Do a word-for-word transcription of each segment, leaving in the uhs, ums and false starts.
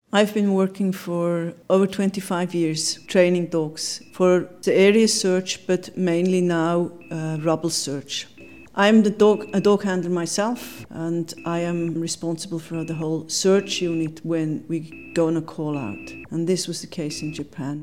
I've been working for over twenty-five years, training dogs for the area search, but mainly now uh, rubble search. I'm the dog, a dog handler myself, and I am responsible for the whole search unit when we go on a call out. And this was the case in Japan.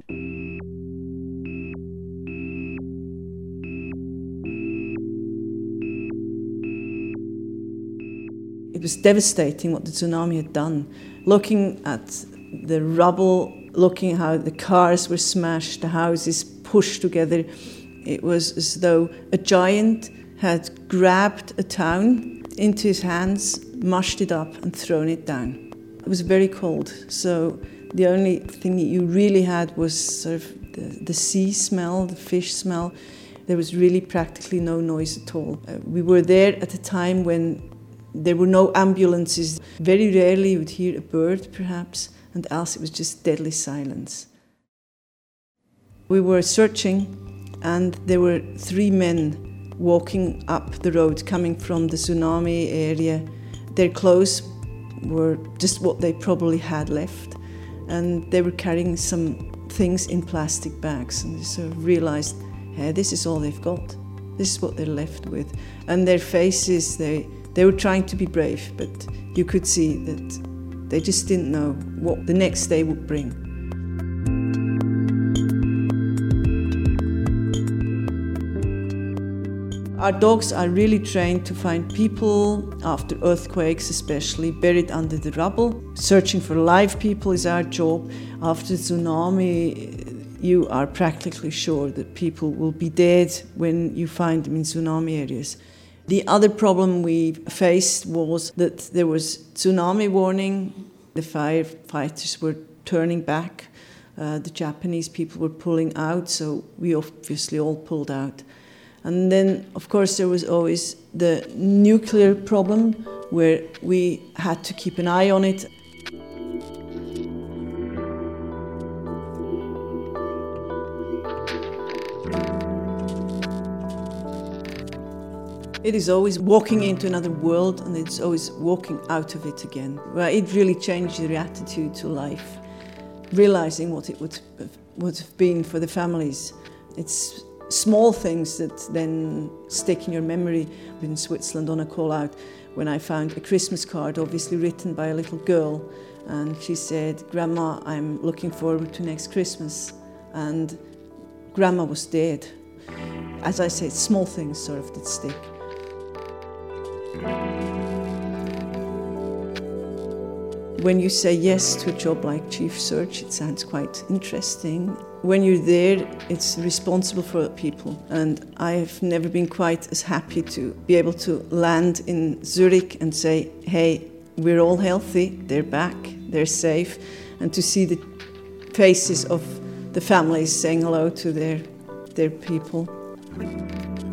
It was devastating what the tsunami had done. Looking at the rubble, looking how the cars were smashed, the houses pushed together, it was as though a giant had grabbed a town into his hands, mushed it up and thrown it down. It was very cold, so the only thing you really had was sort of the, the sea smell, the fish smell. There was really practically no noise at all. Uh, we were there at a time when there were no ambulances. Very rarely you would hear a bird, perhaps, and else it was just deadly silence. We were searching, and there were three men walking up the road, coming from the tsunami area. Their clothes were just what they probably had left, and they were carrying some things in plastic bags, and they sort of realized, hey, this is all they've got. This is what they're left with. And their faces, they They were trying to be brave, but you could see that they just didn't know what the next day would bring. Our dogs are really trained to find people, after earthquakes especially, buried under the rubble. Searching for live people is our job. After the tsunami, you are practically sure that people will be dead when you find them in tsunami areas. The other problem we faced was that there was tsunami warning. The firefighters were turning back. Uh, the Japanese people were pulling out, so we obviously all pulled out. And then, of course, there was always the nuclear problem, where we had to keep an eye on it. It is always walking into another world, and it's always walking out of it again. Well, it really changed your attitude to life, realizing what it would have, would have been for the families. It's small things that then stick in your memory. In Switzerland on a call out, when I found a Christmas card, obviously written by a little girl, and she said, "Grandma, I'm looking forward to next Christmas." And Grandma was dead. As I said, small things sort of did stick. When you say yes to a job like Chief Search, it sounds quite interesting. When you're there, it's responsible for people. And I've never been quite as happy to be able to land in Zurich and say, hey, we're all healthy, they're back, they're safe, and to see the faces of the families saying hello to their, their people.